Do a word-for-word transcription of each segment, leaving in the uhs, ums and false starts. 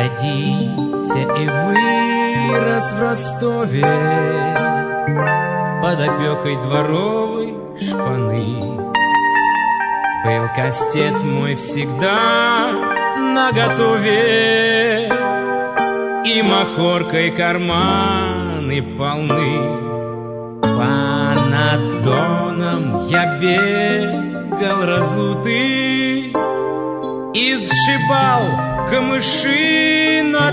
родился и вырос в Ростове под опекой дворовой шпаны. Был кастет мой всегда наготове, и махоркой карманы полны. По надонам я бегал разутый и сшибал камыши над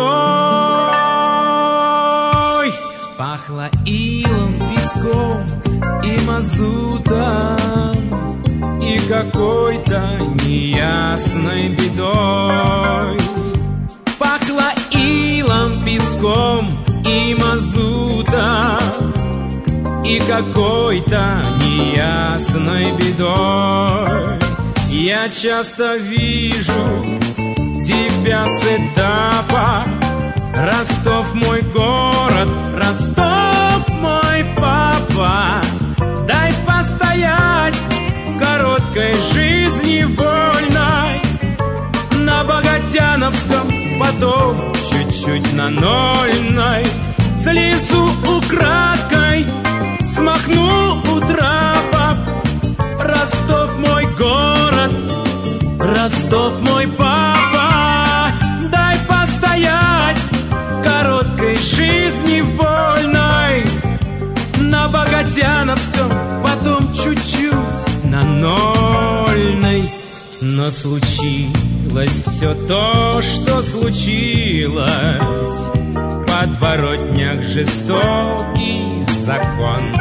водой. Пахло илом, песком и мазутом, и какой-то неясной бедой. Пахло илом, песком и мазутом, и какой-то неясной бедой. Я часто вижу тебя с этапа. Ростов мой город, Ростов мой папа. Дай постоять короткой жизни вольной на Богатяновском, потом чуть-чуть на Нольной. Слезу украдкой, смахну у трапа. Ростов мой город, Ростов мой папа. Дай постоять короткой жизни вольной на Богатяновском, потом чуть-чуть на Нольной. Но случилось все то, что случилось. В подворотнях жестокий закон,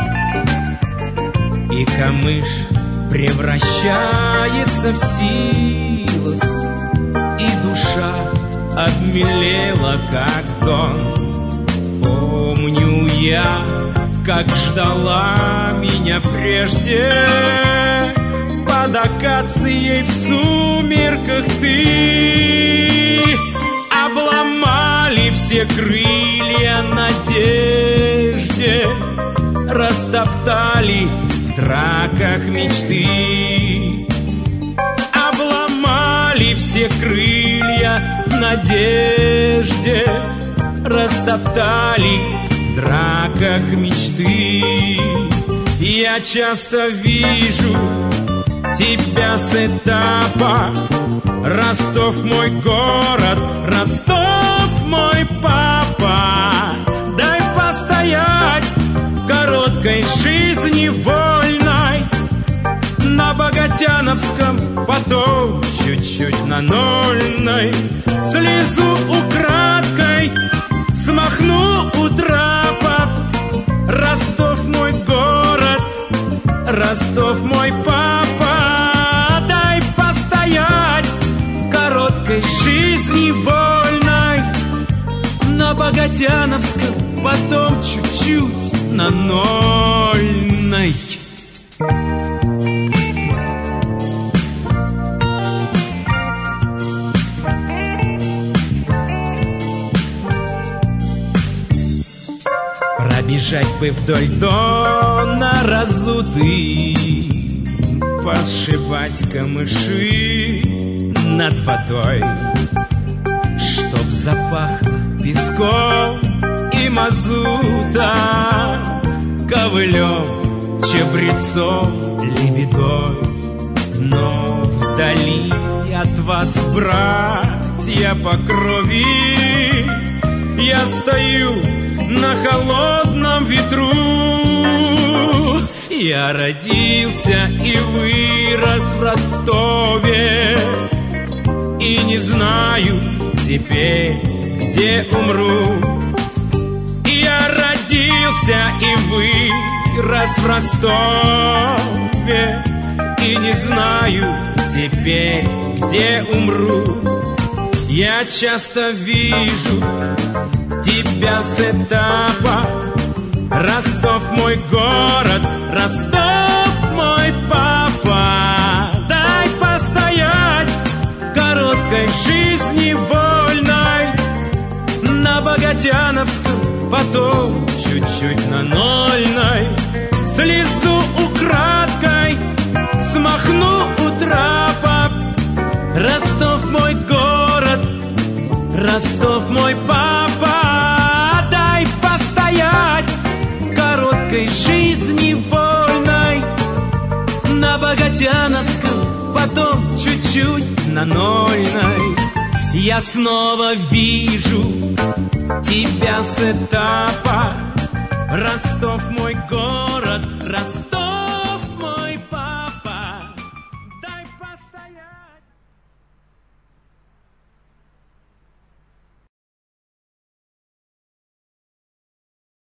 и камыш превращается в силос, и душа обмелела, как дон. Помню я, как ждала меня прежде под акацией в сумерках ты. Обломали все крылья надежде, растоптали в драках мечты. Обломали все крылья надежде, растоптали в драках мечты. Я часто вижу тебя с этапа. Ростов мой город, Ростов мой папа. Дай постоять короткой жизни вольной на Богатяновском, потом чуть-чуть на Нольной. Слезу украдкой, смахну у трапа. Ростов мой город, Ростов мой папа. Дай постоять короткой жизни вольной на Богатяновском, потом чуть-чуть на Нольной. Пробежать бы вдоль Дона разутый, посшибать камыши над водой, чтоб запахло песком и мазута, ковылем, чабрецом, лебедой. Но вдали от вас, братья по крови, я стою на холодном ветру. Я родился и вырос в Ростове, и не знаю теперь, где умру. Я родился и вырос в Ростове, и не знаю теперь, где умру. Я часто вижу тебя с этапа. Ростов мой город, Ростов мой папа. Дай постоять короткой жизни вольной на Богатяновском, потом чуть-чуть на Нольной. Слезу украдкой, смахну у трапа. Ростов мой город, Ростов мой папа, дай постоять короткой жизни вольной на Богатяновском, потом чуть-чуть на Нольной. Я снова вижу тебя с этапа. Ростов мой город, Ростов